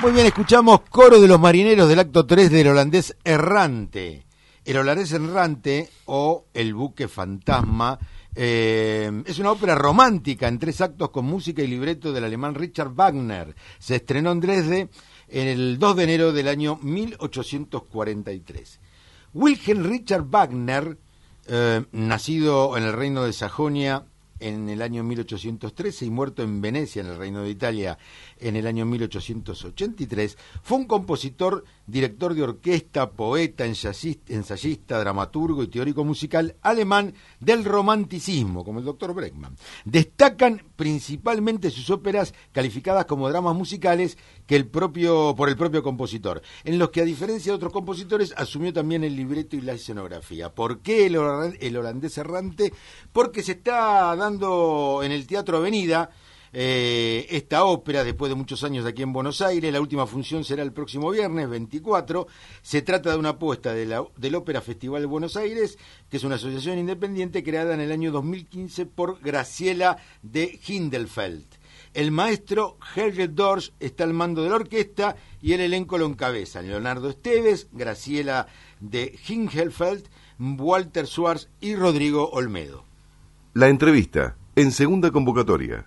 Muy bien, escuchamos Coro de los Marineros del acto 3 del Holandés Errante. El Holandés Errante, o El Buque Fantasma, es una ópera romántica en 3 actos con música y libreto del alemán Richard Wagner. Se estrenó en Dresde el 2 de enero del año 1843. Wilhelm Richard Wagner, nacido en el Reino de Sajonia en el año 1813 y muerto en Venecia, en el Reino de Italia, en el año 1883, fue un compositor, director de orquesta, poeta, ensayista, dramaturgo y teórico musical alemán del romanticismo, como el Dr. Bregman. Destacan principalmente sus óperas calificadas como dramas musicales por el propio compositor, en los que, a diferencia de otros compositores, asumió también el libreto y la escenografía. ¿Por qué el Holandés Errante? Porque se está dando en el Teatro Avenida esta ópera después de muchos años aquí en Buenos Aires. La última función será el próximo viernes 24. Se trata de una apuesta del Ópera Festival de Buenos Aires, que es una asociación independiente creada en el año 2015 por Graciela de Hindelfeld. El maestro Helge Dorsch está al mando de la orquesta y el elenco lo encabezan Leonardo Esteves, Graciela de Hindelfeld, Walter Schwartz y Rodrigo Olmedo.
La entrevista en segunda convocatoria.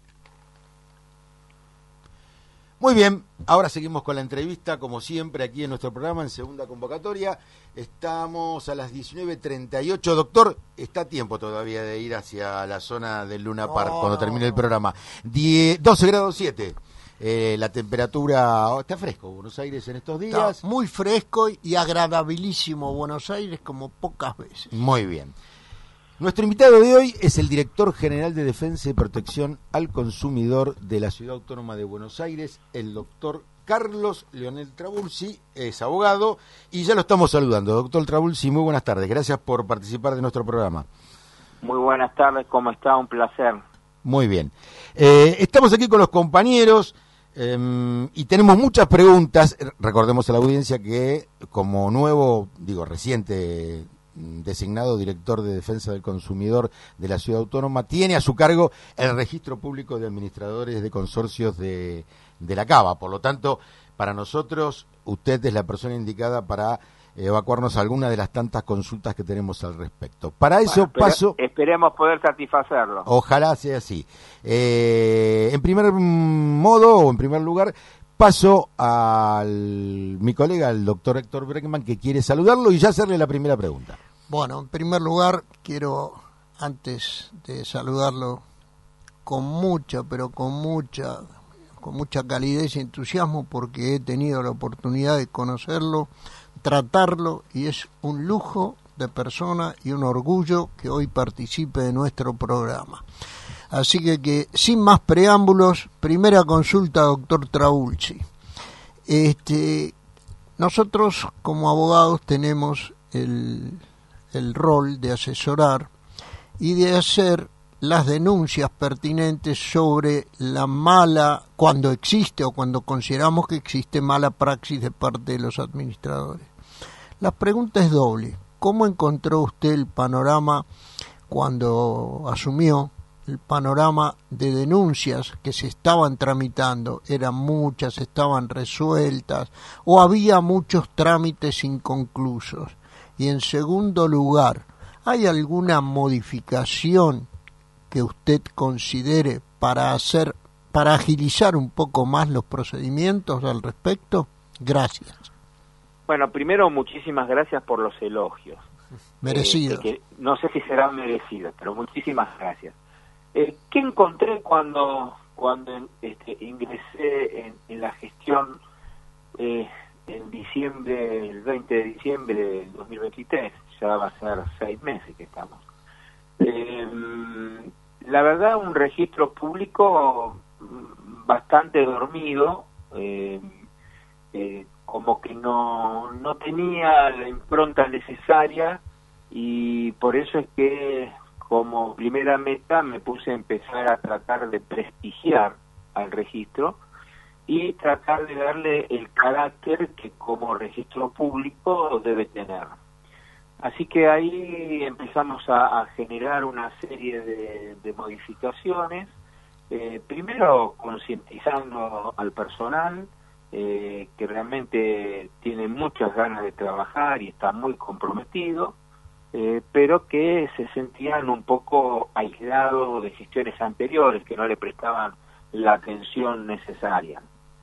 Muy bien, ahora seguimos con la entrevista, como siempre, aquí en nuestro programa, en segunda convocatoria. Estamos a las 19:38. Doctor, está a tiempo todavía de ir hacia la zona del Luna Park cuando termine el programa. 12 grados 7. La temperatura está fresco, Buenos Aires en estos días.
Está muy fresco y agradabilísimo Buenos Aires como pocas veces.
Muy bien. Nuestro invitado de hoy es el director general de Defensa y Protección al Consumidor de la Ciudad Autónoma de Buenos Aires, el doctor Carlos Leonel Trabulsi. Es abogado y ya lo estamos saludando. Doctor Trabulsi, muy buenas tardes. Gracias por participar de nuestro programa.
Muy buenas tardes, ¿cómo está? Un placer.
Muy bien. Estamos aquí con los compañeros y tenemos muchas preguntas. Recordemos a la audiencia que como reciente designado director de Defensa del Consumidor de la Ciudad Autónoma, tiene a su cargo el registro público de administradores de consorcios de la Cava. Por lo tanto, para nosotros, usted es la persona indicada para evacuarnos alguna de las tantas consultas que tenemos al respecto. Para eso
esperemos poder satisfacerlo.
Ojalá sea así. En primer lugar, paso a mi colega, el doctor Héctor Bregman, que quiere saludarlo y ya hacerle la primera pregunta.
Bueno, en primer lugar, quiero, antes de saludarlo, con mucha calidez y entusiasmo, porque he tenido la oportunidad de conocerlo, tratarlo, y es un lujo de persona y un orgullo que hoy participe de nuestro programa. Así que sin más preámbulos, primera consulta, doctor Trabulsi. Nosotros como abogados tenemos el rol de asesorar y de hacer las denuncias pertinentes sobre cuando existe o cuando consideramos que existe mala praxis de parte de los administradores. La pregunta es doble. ¿Cómo encontró usted el panorama cuando asumió? El panorama de denuncias que se estaban tramitando, eran muchas, estaban resueltas o había muchos trámites inconclusos. Y en segundo lugar, ¿hay alguna modificación que usted considere para agilizar un poco más los procedimientos al respecto? Gracias.
Bueno, primero, muchísimas gracias por los elogios.
Merecidos.
No sé si serán merecidos, pero muchísimas gracias. ¿Qué encontré cuando ingresé en la gestión en diciembre, el 20 de diciembre del 2023? Ya va a ser 6 meses que estamos. La verdad, un registro público bastante dormido, como que no tenía la impronta necesaria, y por eso es que como primera meta me puse a empezar a tratar de prestigiar al registro y tratar de darle el carácter que como registro público debe tener. Así que ahí empezamos a generar una serie de modificaciones, primero concientizando al personal, que realmente tiene muchas ganas de trabajar y está muy comprometido, pero que se sentían un poco aislados de gestiones anteriores, que no le prestaban la atención necesaria.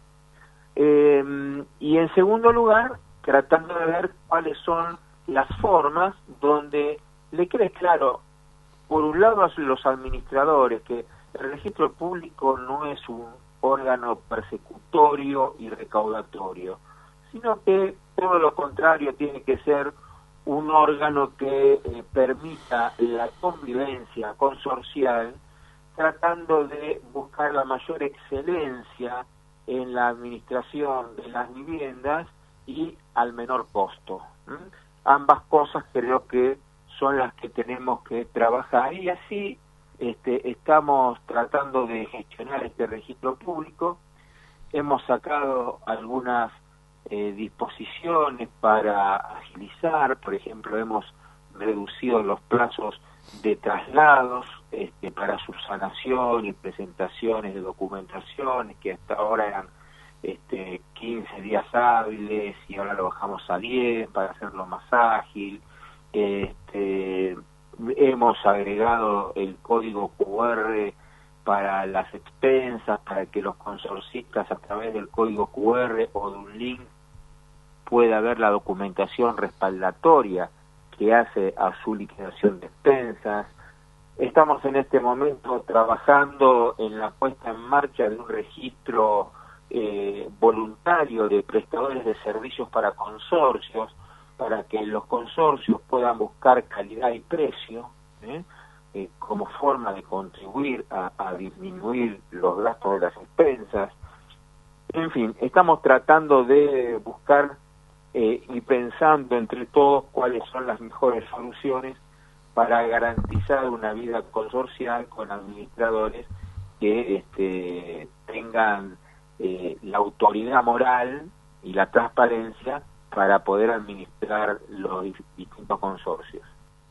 Y en segundo lugar, tratando de ver cuáles son las formas donde le quede claro, por un lado, a los administradores, que el registro público no es un órgano persecutorio y recaudatorio, sino que todo lo contrario, tiene que ser un órgano que permita la convivencia consorcial, tratando de buscar la mayor excelencia en la administración de las viviendas y al menor costo. Ambas cosas creo que son las que tenemos que trabajar, y así estamos tratando de gestionar este registro público. Hemos sacado algunas disposiciones para agilizar. Por ejemplo, hemos reducido los plazos de traslados para subsanación y presentaciones de documentaciones, que hasta ahora eran 15 días hábiles, y ahora lo bajamos a 10 para hacerlo más ágil. Hemos agregado el código QR para las expensas, para que los consorcistas, a través del código QR o de un link, pueda ver la documentación respaldatoria que hace a su liquidación de expensas. Estamos en este momento trabajando en la puesta en marcha de un registro voluntario de prestadores de servicios para consorcios, para que los consorcios puedan buscar calidad y precio como forma de contribuir a disminuir los gastos de las expensas. En fin, estamos tratando de buscar y pensando entre todos cuáles son las mejores soluciones para garantizar una vida consorcial con administradores que tengan la autoridad moral y la transparencia para poder administrar los distintos consorcios.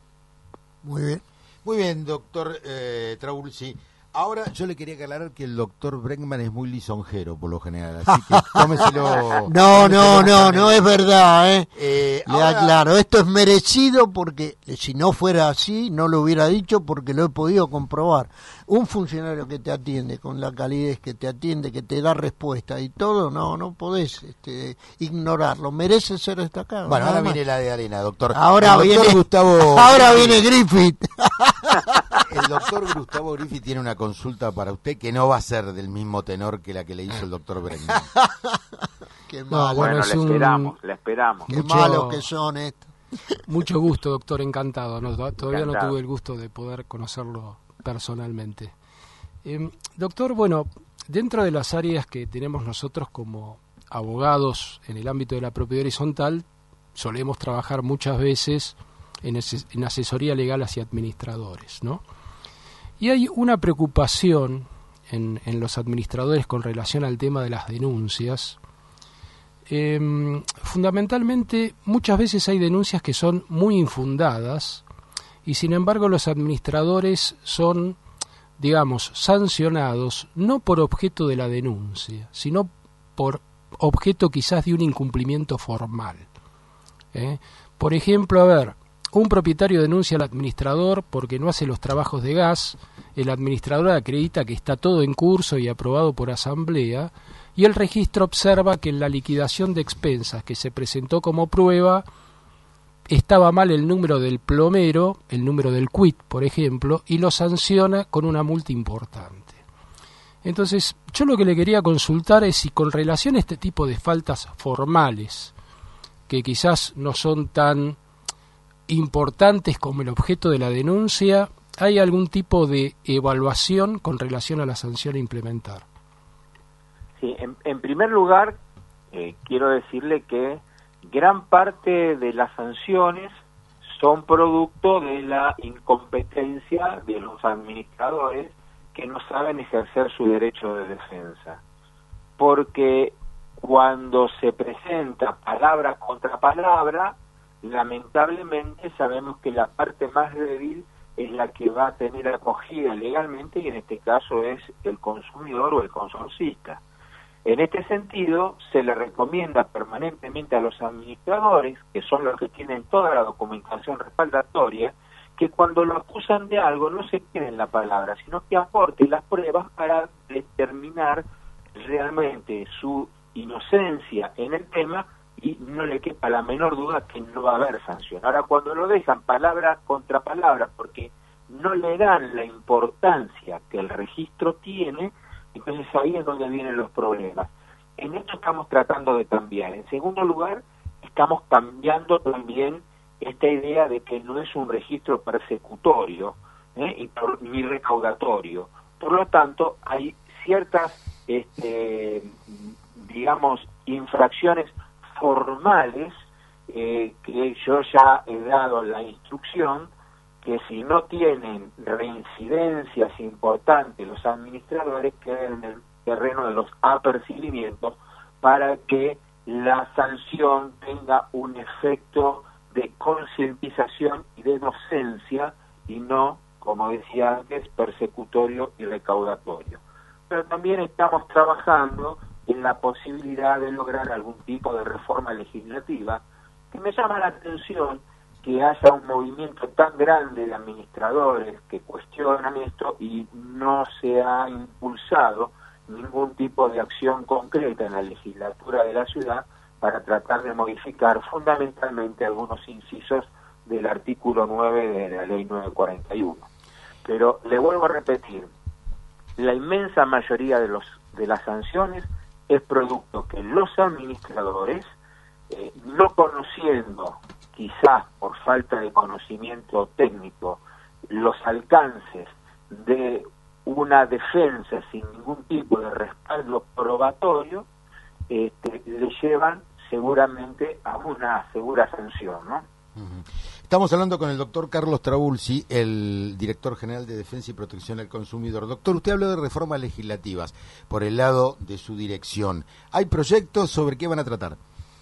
Muy bien, doctor Trabulsi. Ahora yo le quería aclarar que el doctor Bregman es muy lisonjero por lo general, así que tómeselo.
No es verdad, Le
ahora,
aclaro, esto es merecido, porque si no fuera así no lo hubiera dicho, porque lo he podido comprobar. Un funcionario que te atiende con la calidez que te atiende, que te da respuesta y todo, no podés ignorarlo, merece ser destacado.
Bueno, ahora
más.
Viene la de arena, doctor.
Ahora viene Griffith.
El doctor Gustavo Griffith tiene una consulta para usted que no va a ser del mismo tenor que la que le hizo el doctor Bregman.
Qué malo.
Bueno, la esperamos.
Qué malos que son estos.
Mucho gusto, doctor, encantado. Todavía
Encantado.
no tuve el gusto de poder conocerlo personalmente. Doctor, bueno, dentro de las áreas que tenemos nosotros como abogados en el ámbito de la propiedad horizontal, solemos trabajar muchas veces en asesoría legal hacia administradores, ¿no? Y hay una preocupación en los administradores con relación al tema de las denuncias. Fundamentalmente, muchas veces hay denuncias que son muy infundadas, y sin embargo los administradores son, digamos, sancionados no por objeto de la denuncia, sino por objeto quizás de un incumplimiento formal. Por ejemplo, un propietario denuncia al administrador porque no hace los trabajos de gas, el administrador acredita que está todo en curso y aprobado por asamblea, y el registro observa que en la liquidación de expensas que se presentó como prueba estaba mal el número del plomero, el número del quit, por ejemplo, y lo sanciona con una multa importante. Entonces, yo lo que le quería consultar es si con relación a este tipo de faltas formales, que quizás no son tan importantes como el objeto de la denuncia, ¿hay algún tipo de evaluación con relación a la sanción a implementar?
Sí, en primer lugar, quiero decirle que gran parte de las sanciones son producto de la incompetencia de los administradores, que no saben ejercer su derecho de defensa. Porque cuando se presenta palabra contra palabra, lamentablemente sabemos que la parte más débil es la que va a tener acogida legalmente, y en este caso es el consumidor o el consorcista. En este sentido, se le recomienda permanentemente a los administradores, que son los que tienen toda la documentación respaldatoria, que cuando lo acusan de algo no se quede en la palabra, sino que aporte las pruebas para determinar realmente su inocencia en el tema y no le quepa la menor duda que no va a haber sanción. Ahora, cuando lo dejan palabra contra palabra, porque no le dan la importancia que el registro tiene, entonces ahí es donde vienen los problemas. En esto estamos tratando de cambiar. En segundo lugar, estamos cambiando también esta idea de que no es un registro persecutorio ni recaudatorio. Por lo tanto, hay ciertas, digamos, infracciones formales que yo ya he dado la instrucción que si no tienen reincidencias importantes los administradores queden en el terreno de los apercibimientos para que la sanción tenga un efecto de concientización y de docencia y no, como decía antes, persecutorio y recaudatorio. Pero también estamos trabajando en la posibilidad de lograr algún tipo de reforma legislativa que me llama la atención que haya un movimiento tan grande de administradores que cuestionan esto y no se ha impulsado ningún tipo de acción concreta en la legislatura de la ciudad para tratar de modificar fundamentalmente algunos incisos del artículo 9 de la ley 941. Pero le vuelvo a repetir, la inmensa mayoría de las sanciones es producto que los administradores, no conociendo, quizás por falta de conocimiento técnico, los alcances de una defensa sin ningún tipo de respaldo probatorio, le llevan seguramente a una segura sanción, ¿no?
Estamos hablando con el doctor Carlos Trabulsi, el director general de Defensa y Protección del Consumidor. Doctor, usted habló de reformas legislativas por el lado de su dirección. ¿Hay proyectos? ¿Sobre qué van a tratar?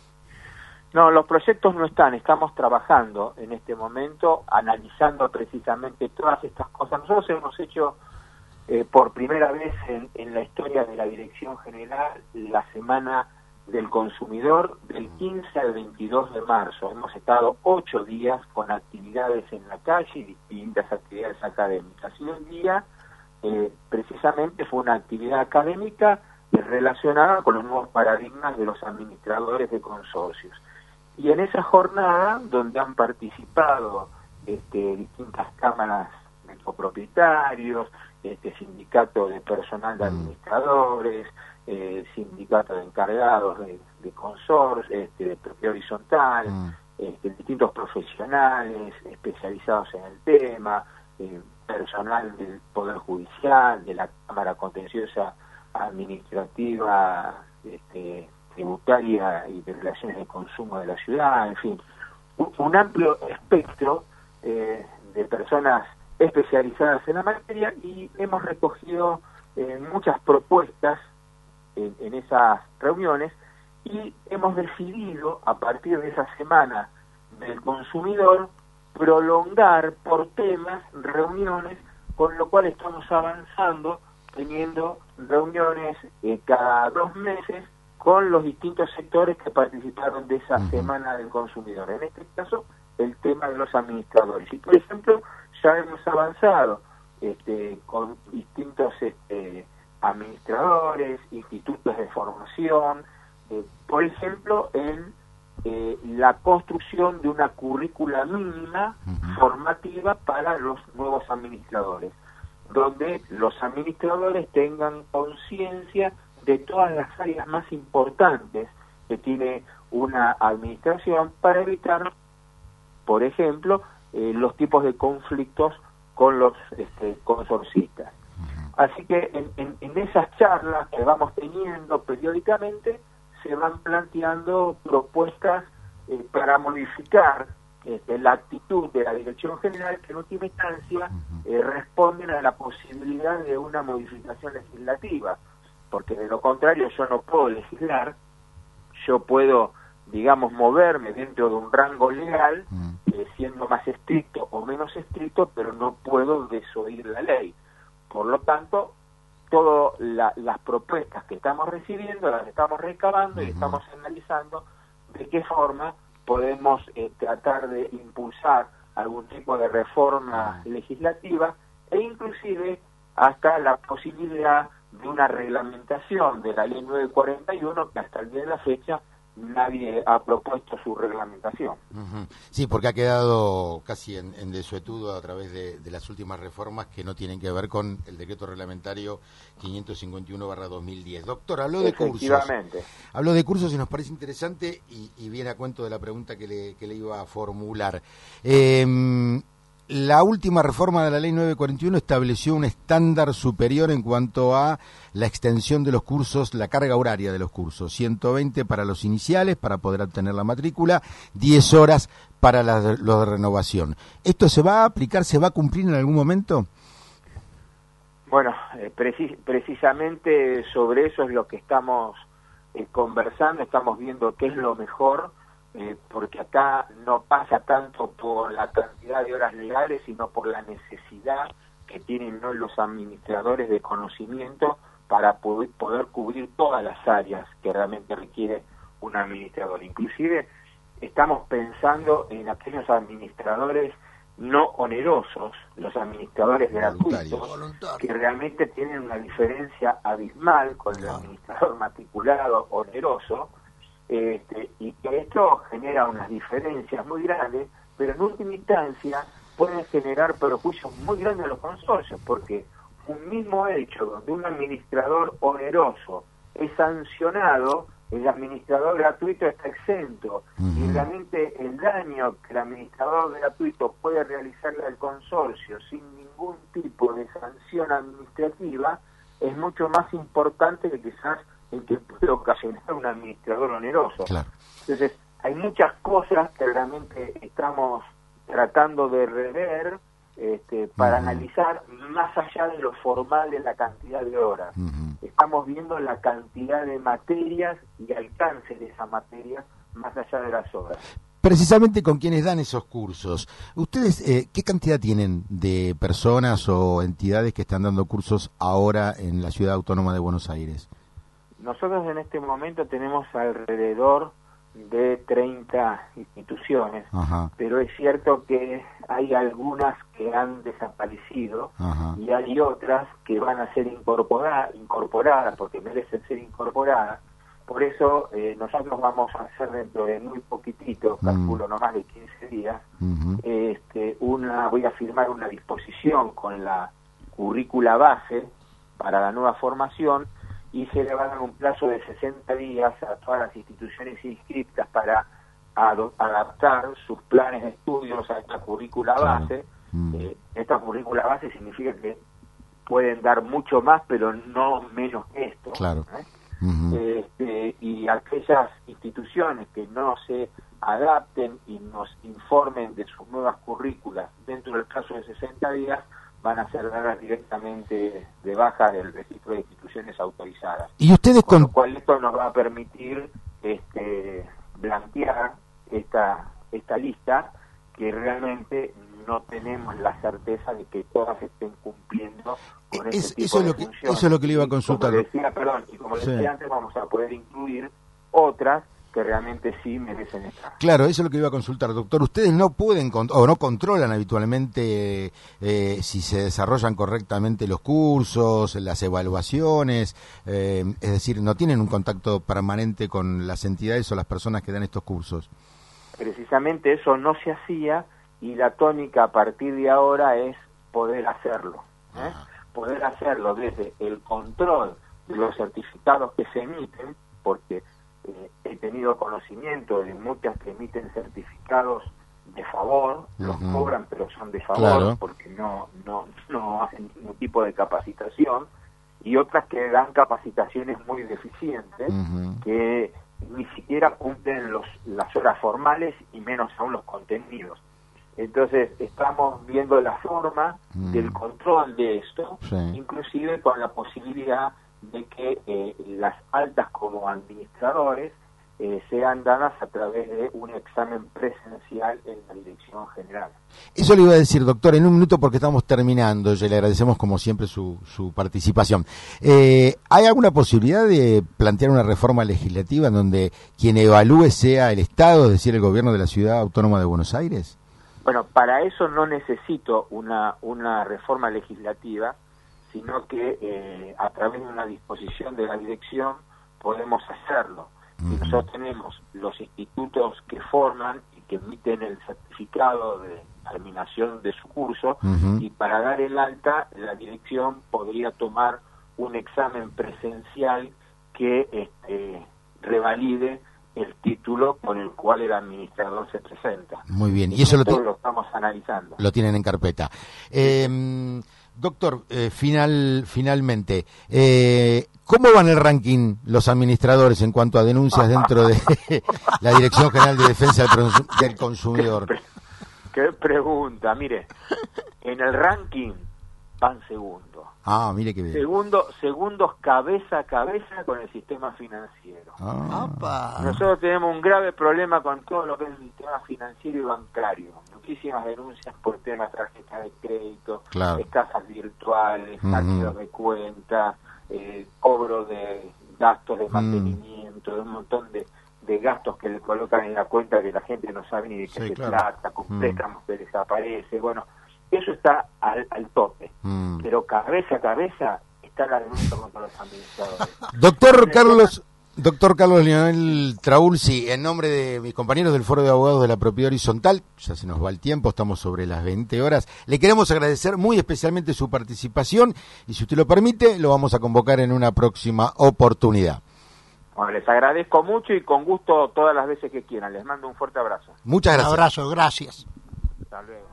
No, los proyectos no están. Estamos trabajando en este momento, analizando precisamente todas estas cosas. Nosotros hemos hecho por primera vez en la historia de la Dirección General la Semana del Consumidor del 15 al 22 de marzo. Hemos estado 8 días con actividades en la calle y distintas actividades académicas. Y un día precisamente fue una actividad académica relacionada con los nuevos paradigmas de los administradores de consorcios. Y en esa jornada, donde han participado distintas cámaras de copropietarios, sindicato de personal de administradores, sindicato de encargados de consorcios, de propiedad horizontal, distintos profesionales especializados en el tema, personal del Poder Judicial, de la Cámara Contenciosa Administrativa, tributaria y de relaciones de consumo de la ciudad, en fin, un amplio espectro de personas especializadas en la materia, y hemos recogido muchas propuestas en esas reuniones, y hemos decidido a partir de esa semana del consumidor prolongar por temas reuniones, con lo cual estamos avanzando teniendo reuniones cada 2 meses con los distintos sectores que participaron de esa semana del consumidor. En este caso, el tema de los administradores. Y, por ejemplo, ya hemos avanzado con distintos administradores, institutos de formación, por ejemplo, en la construcción de una currícula mínima formativa para los nuevos administradores, donde los administradores tengan conciencia de todas las áreas más importantes que tiene una administración para evitar, por ejemplo, los tipos de conflictos con los consorcistas. Así que en esas charlas que vamos teniendo periódicamente se van planteando propuestas para modificar la actitud de la Dirección General, que en última instancia responden a la posibilidad de una modificación legislativa, porque de lo contrario yo no puedo legislar, yo puedo, digamos, moverme dentro de un rango legal, siendo más estricto o menos estricto, pero no puedo desoír la ley. Por lo tanto, todas las propuestas que estamos recibiendo, las estamos recabando y estamos analizando de qué forma podemos tratar de impulsar algún tipo de reforma legislativa e inclusive hasta la posibilidad de una reglamentación de la ley 941, que hasta el día de la fecha nadie ha propuesto su reglamentación.
Sí, porque ha quedado casi en desuetudo a través de las últimas reformas que no tienen que ver con el decreto reglamentario 551/2010. Doctor, habló de cursos. Habló de cursos y nos parece interesante y viene a cuento de la pregunta que le iba a formular. La última reforma de la ley 941 estableció un estándar superior en cuanto a la extensión de los cursos, la carga horaria de los cursos. 120 para los iniciales, para poder obtener la matrícula, 10 horas para los de renovación. ¿Esto se va a aplicar, se va a cumplir en algún momento?
Bueno, precisamente sobre eso es lo que estamos conversando, estamos viendo qué es lo mejor, porque acá no pasa tanto por la cantidad de horas legales, sino por la necesidad que tienen, ¿no?, los administradores de conocimiento para poder cubrir todas las áreas que realmente requiere un administrador. Inclusive estamos pensando en aquellos administradores no onerosos, los administradores gratuitos, que realmente tienen una diferencia abismal con el administrador matriculado oneroso, y que esto genera unas diferencias muy grandes, pero en última instancia pueden generar perjuicios muy grandes a los consorcios, porque un mismo hecho donde un administrador oneroso es sancionado, el administrador gratuito está exento, y realmente el daño que el administrador gratuito puede realizarle al consorcio sin ningún tipo de sanción administrativa es mucho más importante que quizás el que puede ocasionar un administrador oneroso.
Claro.
Entonces, hay muchas cosas que realmente estamos tratando de rever para analizar más allá de lo formal de la cantidad de horas. Estamos viendo la cantidad de materias y alcance de esa materia más allá de las horas.
Precisamente con quienes dan esos cursos, ¿ustedes qué cantidad tienen de personas o entidades que están dando cursos ahora en la Ciudad Autónoma de Buenos Aires?
Nosotros en este momento tenemos alrededor de 30 instituciones, pero es cierto que hay algunas que han desaparecido y hay otras que van a ser incorporadas porque merecen ser incorporadas. Por eso nosotros vamos a hacer dentro de muy poquitito, calculo no más de 15 días, voy a firmar una disposición con la currícula base para la nueva formación, y se le va a dar un plazo de 60 días a todas las instituciones inscritas para adaptar sus planes de estudios a esta currícula base. Esta currícula base significa que pueden dar mucho más, pero no menos que esto. Y aquellas instituciones que no se adapten y nos informen de sus nuevas currículas dentro del plazo de 60 días, van a ser dadas directamente de baja del registro de instituciones autorizadas.
¿Y ustedes
con lo cual esto nos va a permitir blanquear esta lista, que realmente no tenemos la certeza de que todas estén cumpliendo con ese tipo de funciones.
Eso es lo que le iba a consultar.
Como decía antes, vamos a poder incluir otras que realmente sí merecen estar.
Claro, eso es lo que iba a consultar, doctor. Ustedes no pueden o no controlan habitualmente si se desarrollan correctamente los cursos, las evaluaciones, es decir, no tienen un contacto permanente con las entidades o las personas que dan estos cursos.
Precisamente eso no se hacía, y la tónica a partir de ahora es poder hacerlo. Poder hacerlo desde el control de los certificados que se emiten, porque he tenido conocimiento de muchas que emiten certificados de favor, los cobran pero son de favor, porque no hacen ningún tipo de capacitación, y otras que dan capacitaciones muy deficientes, que ni siquiera cumplen las horas formales y menos aún los contenidos. Entonces estamos viendo la forma del control de esto, inclusive con la posibilidad de que las altas como administradores sean dadas a través de un examen presencial en la dirección general.
Eso le iba a decir, doctor, en un minuto porque estamos terminando. Ya le agradecemos como siempre su participación. ¿Hay alguna posibilidad de plantear una reforma legislativa en donde quien evalúe sea el Estado, es decir, el gobierno de la Ciudad Autónoma de Buenos Aires?
Bueno, para eso no necesito una reforma legislativa, sino que a través de una disposición de la dirección podemos hacerlo. Y nosotros tenemos los institutos que forman y que emiten el certificado de terminación de su curso, y para dar el alta la dirección podría tomar un examen presencial que revalide el título con el cual el administrador se presenta.
Muy bien, y eso
lo estamos analizando.
Lo tienen en carpeta. Doctor, finalmente, ¿cómo van el ranking los administradores en cuanto a denuncias dentro de la Dirección General de Defensa del Consumidor?
Qué pregunta. Mire, en el ranking van segundos.
Ah, mire qué bien.
Segundos cabeza a cabeza con el sistema financiero.
¡Apa!
Nosotros tenemos un grave problema con todo lo que es el sistema financiero y bancario. Muchísimas denuncias por temas de tarjetas de crédito,
claro,
estafas virtuales, hackeos de cuenta, cobro de gastos de mantenimiento, de un montón de gastos que le colocan en la cuenta que la gente no sabe ni de qué se trata, con préstamos que desaparece. Bueno, eso está al tope, pero cabeza a cabeza está la denuncia contra los administradores.
Doctor Carlos Leonel Traulzi, en nombre de mis compañeros del Foro de Abogados de la Propiedad Horizontal, ya se nos va el tiempo, estamos sobre las 20 horas, le queremos agradecer muy especialmente su participación y si usted lo permite, lo vamos a convocar en una próxima oportunidad.
Bueno, les agradezco mucho y con gusto todas las veces que quieran. Les mando un fuerte abrazo.
Muchas gracias.
Un abrazo, gracias.
Hasta luego.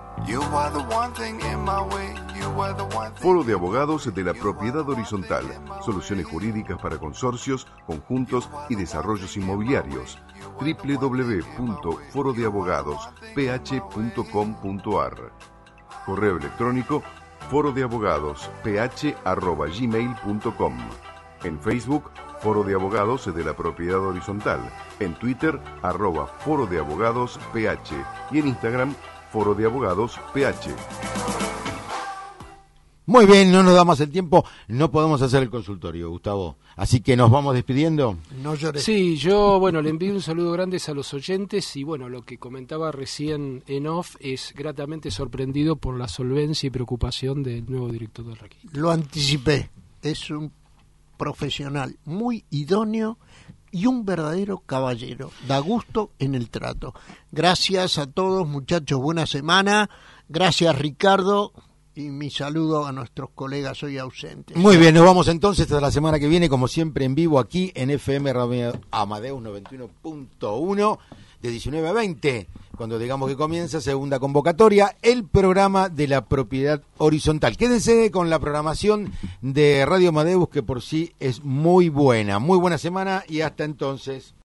Foro de Abogados de la Propiedad Horizontal. Soluciones jurídicas para consorcios, conjuntos y desarrollos inmobiliarios. www.forodeabogadosph.com.ar. Correo electrónico forodeabogadosph@gmail.com. En Facebook, Foro de Abogados de la Propiedad Horizontal. En Twitter, @Foro de Abogados PH. Y en Instagram, Foro de Abogados PH.
Muy bien, no nos da más el tiempo, no podemos hacer el consultorio, Gustavo. Así que nos vamos despidiendo.
No llores.
Sí, yo, le envío un saludo grande a los oyentes y, lo que comentaba recién en off es gratamente sorprendido por la solvencia y preocupación del nuevo director del Requinto.
Lo anticipé, es un profesional muy idóneo y un verdadero caballero, da gusto en el trato. Gracias a todos, muchachos, buena semana. Gracias, Ricardo, y mi saludo a nuestros colegas hoy ausentes.
Muy bien, nos vamos entonces hasta la semana que viene, como siempre en vivo aquí en FM Radio Amadeus 91.1 de 19 a 20, cuando digamos que comienza segunda convocatoria, el programa de la propiedad horizontal. Quédense con la programación de Radio Amadeus, que por sí es muy buena. Muy buena semana y hasta entonces.